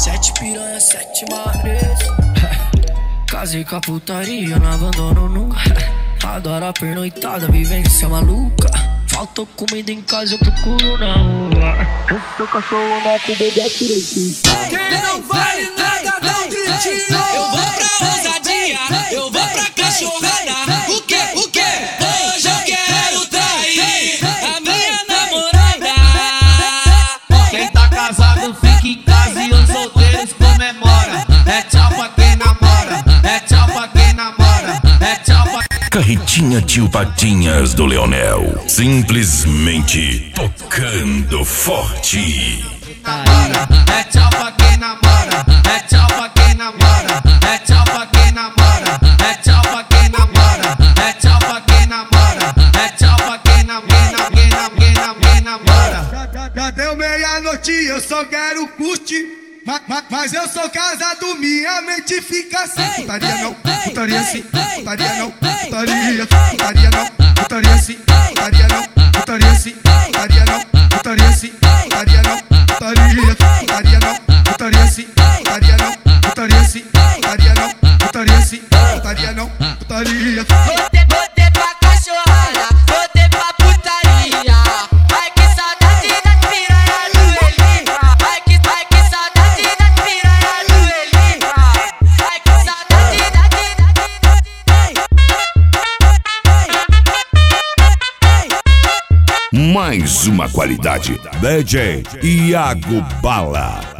Sete piranha, sete mares. Casei com a putaria, não abandono nunca. Adoro a pernoitada, vivência maluca. Faltou comida em casa, eu procuro na rua. Eu sou cachorro, mato, bebê, direitinho. Quem não vale nada, dá um gritinho. Eu vou pra ousadia, eu vou pra cachorrada. O quê? Hoje eu quero trair a minha namorada. Quem tá casado fica em casa e os solteiros comemora. É tchau pra quem namora, é tchau pra quem namora, é tchau pra... Carretinha Tio Patinhas do Leonel, simplesmente tocando forte. É tchau pra quem namora, é tchau pra quem namora, é tchau pra quem namora, é tchau pra quem namora, é tchau pra quem namora, é tchau pra quem namora. Já deu meia-noite, eu só quero curtir. Mas eu sou casado, minha mente fica assim. Putaria não, putaria sim, putaria não, putaria não, putaria sim, putaria não, putaria sim, putaria não, putaria sim, putaria não, putaria não, putaria sim, putaria não, putaria sim, putaria não, putaria sim, putaria não, putaria. Botei pra cachorrada, botei pra putaria. Ai que saudade das piranha do Elibra. Ai que saudade das piranha do Elibra. Ai que saudade Mais uma qualidade, DJ Iago Bala.